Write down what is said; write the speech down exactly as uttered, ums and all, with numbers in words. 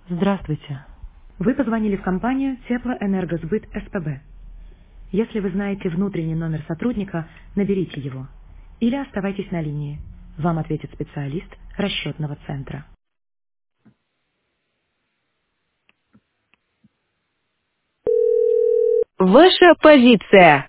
Здравствуйте. Вы позвонили в компанию Теплоэнергосбыт СПБ. Если вы знаете внутренний номер сотрудника, наберите его. Или оставайтесь на линии. Вам ответит специалист расчетного центра. Ваша позиция.